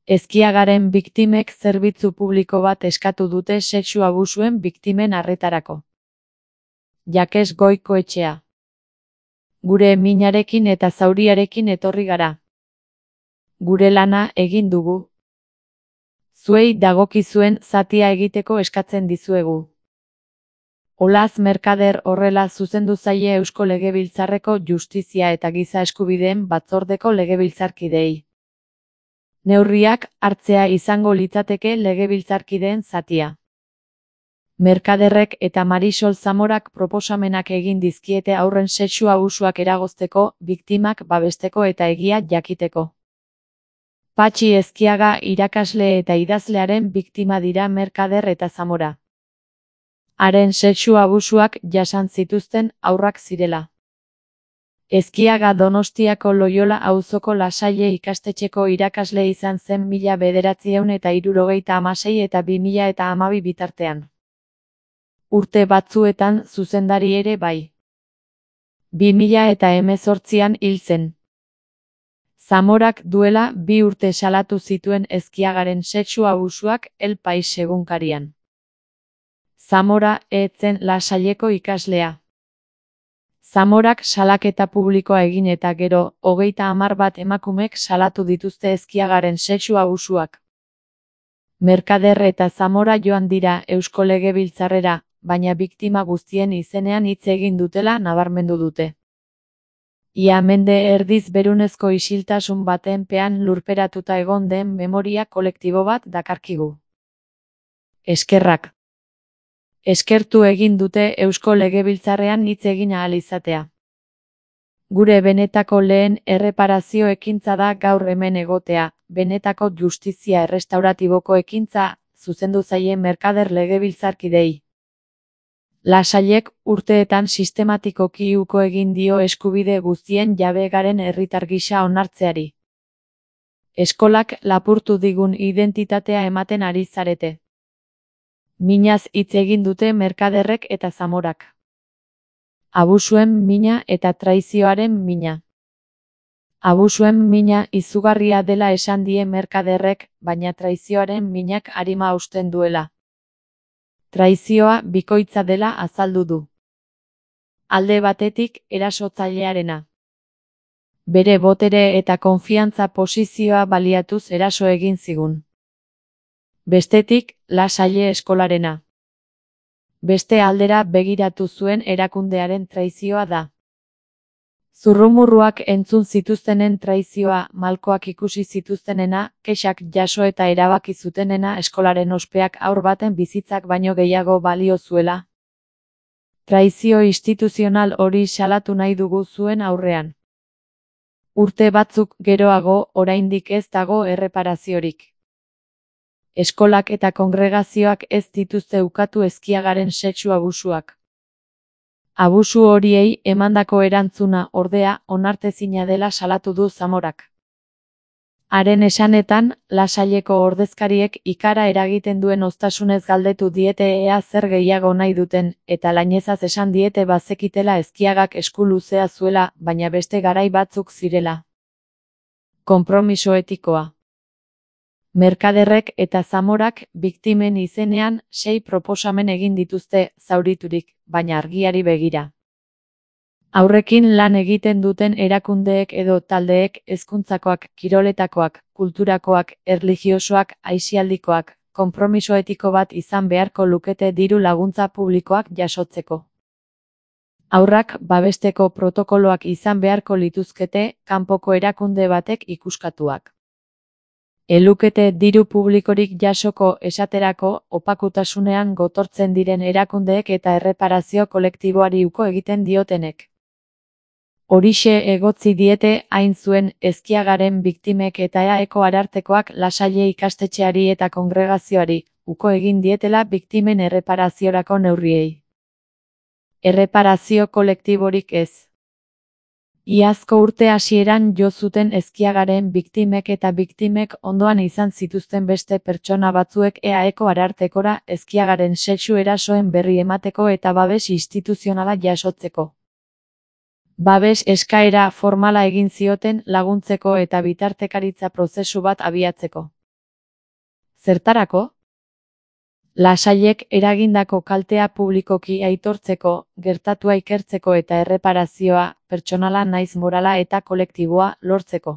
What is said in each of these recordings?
Ezkiagaren biktimek zerbitzu publiko bat eskatu dute sexu abusuen biktimen arretarako. Jakes Goikoetxea. Gure minarekin eta zauriarekin etorri gara. Gure lana egin dugu. Zuei dagokizuen zatia egiteko eskatzen dizuegu. Olaz Merkader horrela zuzendu zaie Eusko Legebiltzarreko Justizia eta Giza Eskubideen Batzordeko legebiltzarkideei. Neurriak hartzea izango litzateke legebiltzarkideen zatia. Merkaderrek eta Marisol Zamorak proposamenak egin dizkiete haurren sexu abusuak eragozteko, biktimak babesteko eta egia jakiteko. Patxi Ezkiaga irakasle eta idazlearen biktima dira Merkader eta Zamora. Haren sexu abusuak jasan zituzten haurrak zirela. Ezkiaga Donostiako Loiola auzoko Lasalle ikastetxeko irakasle izan zen 1976 eta 2012 bitartean. Urte batzuetan zuzendari ere bai. 2018an hil zen. Zamorak duela 2 urte salatu zituen Ezkiagaren sexu abusuak El Pais egunkarian. Zamora ez zen Lasalleko ikaslea. Zamorak salaketa publikoa egin eta gero, 31 emakumek salatu dituzte Ezkiagaren sexu abusuak. Merkader eta Zamora joan dira Eusko Legebiltzarrera, baina biktima guztien izenean hitz egin dutela nabarmendu dute. Ia mende erdiz berunezko isiltasun baten pean lurperatuta egon den memoria kolektibo bat dakarkigu. Eskerrak. Eskertu egin dute Eusko Legebiltzarrean hitz egin ahal izatea. Gure benetako lehen erreparazio ekintza da gaur hemen egotea, benetako justizia errestauratiboko ekintza, zuzendu zaie Merkader legebiltzarkidei. Lasallek urteetan sistematikoki uko egin dio eskubide guztien jabe garen herritar gisa onartzeari. Eskolak lapurtu digun identitatea ematen ari zarete. Minaz hitz egin dute Merkaderrek eta Zamorak. Abusuen mina eta traizioaren mina. Abusuen mina izugarria dela esan die Merkaderrek, baina traizioaren minak arima hausten duela. Traizioa bikoitza dela azaldu du. Alde batetik erasotzailearena. Bere botere eta konfiantza posizioa baliatuz eraso egin zigun. Bestetik, Lasalle eskolarena. Beste aldera begiratu zuen erakundearen traizioa da. Zurrumurruak entzun zituztenen traizioa, malkoak ikusi zituztenena, kexak jaso eta erabaki zutenena eskolaren ospeak haur baten bizitzak baino gehiago balio zuela. Traizio instituzional hori salatu nahi dugu zuen aurrean. Urte batzuk geroago, oraindik ez dago erreparaziorik. Eskolak eta kongregazioak ez dituzte ukatu Ezkiagaren sexu abusuak. Abusu horiei emandako erantzuna ordea onartezina dela salatu du Zamorak. Haren esanetan, Lasalleko ordezkariek ikara eragiten duen oztasunez galdetu diete ea zer gehiago nahi duten, eta lainezaz esan diete bazekitela Ezkiagak esku luzea zuela, baina beste garai batzuk zirela. Konpromiso etikoa. Merkaderrek eta Zamorak biktimen izenean 6 proposamen egin dituzte, zauriturik, baina argiari begira. Haurrekin lan egiten duten erakundeek edo taldeek hezkuntzakoak, kiroletakoak, kulturakoak, erlijiosoak, aisialdikoak, konpromiso etiko bat izan beharko lukete diru laguntza publikoak jasotzeko. Haurrak babesteko protokoloak izan beharko lituzkete, kanpoko erakunde batek ikuskatuak. Elukete diru publikorik jasoko esaterako, opakutasunean gotortzen diren erakundeek eta erreparazio kolektiboari uko egiten diotenek. Horixe egotzi diete hain zuen Ezkiagaren biktimek eta EAEko arartekoak Lasalle ikastetxeari eta kongregazioari, uko egin dietela biktimen erreparaziorako neurriei. Erreparazio kolektiborik ez. Iazko urte hasieran jo zuten Ezkiagaren biktimek eta biktimek ondoan izan zituzten beste pertsona batzuek EAEko arartekora Ezkiagaren sexu erasoen berri emateko eta babes instituzionala jasotzeko. Babes eskaera formala egin zioten laguntzeko eta bitartekaritza prozesu bat abiatzeko. Zertarako? Lasaiek eragindako kaltea publikoki aitortzeko, gertatua ikertzeko eta erreparazioa, pertsonala naiz morala eta kolektiboa, lortzeko.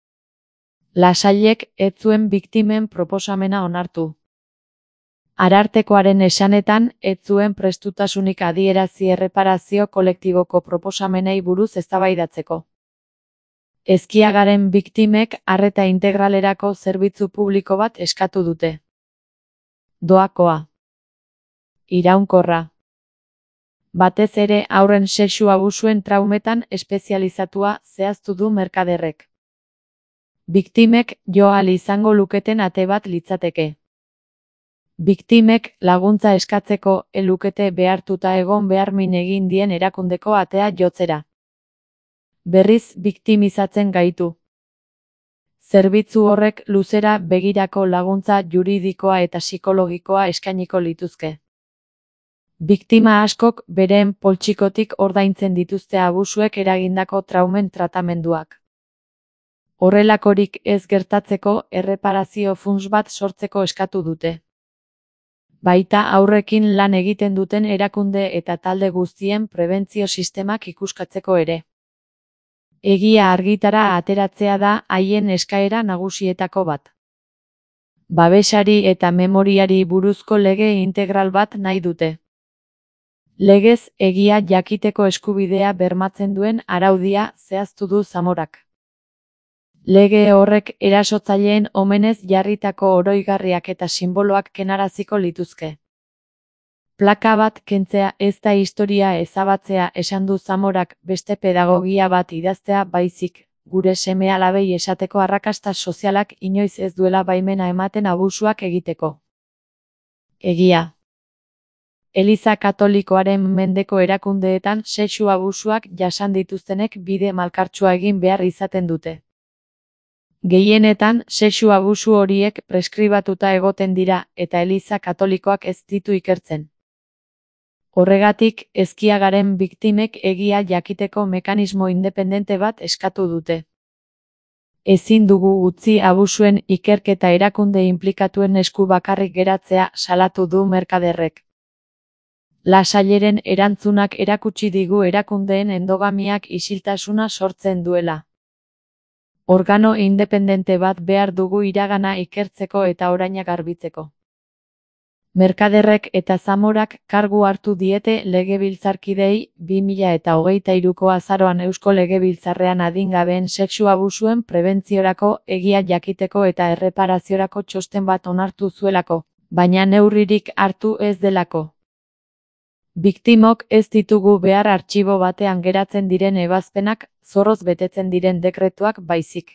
Lasaiek ez zuen biktimen proposamena onartu. Arartekoaren esanetan, ez zuen prestutasunik adierazi erreparazio kolektiboko proposamenei buruz eztabaidatzeko. Ezkiagaren biktimek arreta integralerako zerbitzu publiko bat eskatu dute. Doakoa. Iraunkorra. Batez ere haurren sexu abusuen traumetan espezializatua zehaztu du Merkaderrek. Biktimek jo ahal izango luketen ate bat litzateke. Biktimek laguntza eskatzeko lukete behartuta egon behar min egin dien erakundeko atea jotzera. Berriz biktimizatzen gaitu. Zerbitzu horrek luzera begirako laguntza juridikoa eta psikologikoa eskainiko lituzke. Biktima askok bereen poltsikotik ordaintzen dituzte abusuek eragindako traumen tratamenduak. Horrelakorik ez gertatzeko erreparazio funts bat sortzeko eskatu dute. Baita aurrekin lan egiten duten erakunde eta talde guztien prebentzio sistemak ikuskatzeko ere. Egia argitara ateratzea da haien eskaera nagusietako bat. Babesari eta memoriari buruzko lege integral bat nahi dute. Legez egia jakiteko eskubidea bermatzen duen araudia zehaztu du Zamorak. Lege horrek erasotzaileen omenez jarritako oroigarriak eta sinboloak kenaraziko lituzke. Plaka bat kentzea ez da historia ezabatzea esan du Zamorak, beste pedagogia bat idaztea baizik, gure seme-alabei esateko arrakasta sozialak inoiz ez duela baimena ematen abusuak egiteko. Egia. Eliza Katolikoaren mendeko erakundeetan sexu abusuak jasan dituztenek bide malkartsua egin behar izaten dute. Gehienetan, sexu abusu horiek preskribatuta egoten dira eta Eliza Katolikoak ez ditu ikertzen. Horregatik, ezkiagaren biktimek egia jakiteko mekanismo independente bat eskatu dute. Ezin dugu utzi abusuen ikerketa erakunde inplikatuen esku bakarrik geratzea salatu du Merkaderrek. Lasaileren erantzunak erakutsi digu erakundeen endogamiak isiltasuna sortzen duela. Organo independente bat behar dugu iragana ikertzeko eta oraina garbitzeko. Merkaderrek eta Zamorak kargu hartu diete legebiltzarkideei 2023ko azaroan Eusko Legebiltzarrean adingabeen sexu abusuen prebentziorako egia jakiteko eta erreparaziorako txosten bat onartu zuelako, baina neurririk hartu ez delako. Biktimok ez ditugu behar artxibo batean geratzen diren ebazpenak, zorroz betetzen diren dekretuak baizik.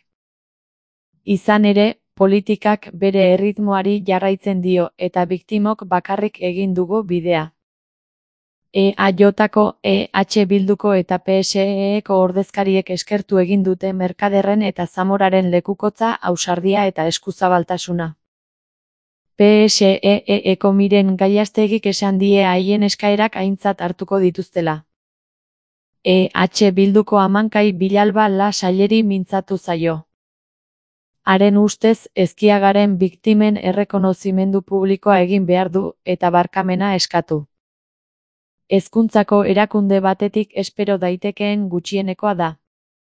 Izan ere, politikak bere erritmoari jarraitzen dio eta biktimok bakarrik egin dugu bidea. EAJko, EH Bilduko eta PSE-eko ordezkariek eskertu egin dute Merkaderren eta Zamoraren lekukotza, ausardia eta eskuzabaltasuna. PSE-eko Miren Gallastegik esan die haien eskaerak aintzat hartuko dituztela. EH Bilduko Amankai Bilalba Lasaileri mintzatu zaio. Haren ustez, ezkiagaren biktimen errekonozimendu publikoa egin behar du eta barkamena eskatu. Hezkuntzako erakunde batetik espero daitekeen gutxienekoa da.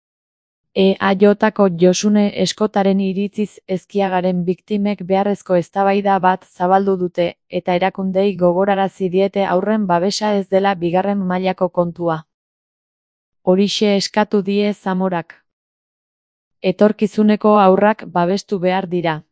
EAJko Josune Eskotaren iritziz ezkiagaren biktimek beharrezko eztabaida bat zabaldu dute eta erakundei gogorarazi diete haurren babesa ez dela bigarren mailako kontua. Horixe eskatu die Zamorak. Etorkizuneko haurrak babestu behar dira.